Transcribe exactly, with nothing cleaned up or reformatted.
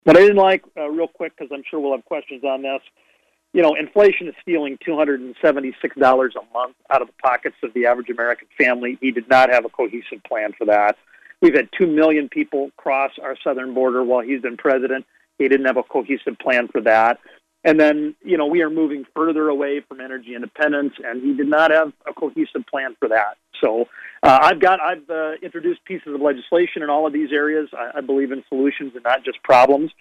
What I didn't like, uh, real quick, because I'm sure we'll have questions on this, you know, inflation is stealing two hundred seventy-six dollars a month out of the pockets of the average American family. He did not have a cohesive plan for that. We've had two million people cross our southern border while he's been president. He didn't have a cohesive plan for that. And then, you know, we are moving further away from energy independence, and he did not have a cohesive plan for that. So uh, I've got, I've uh, introduced pieces of legislation in all of these areas. I, I believe in solutions and not just problems.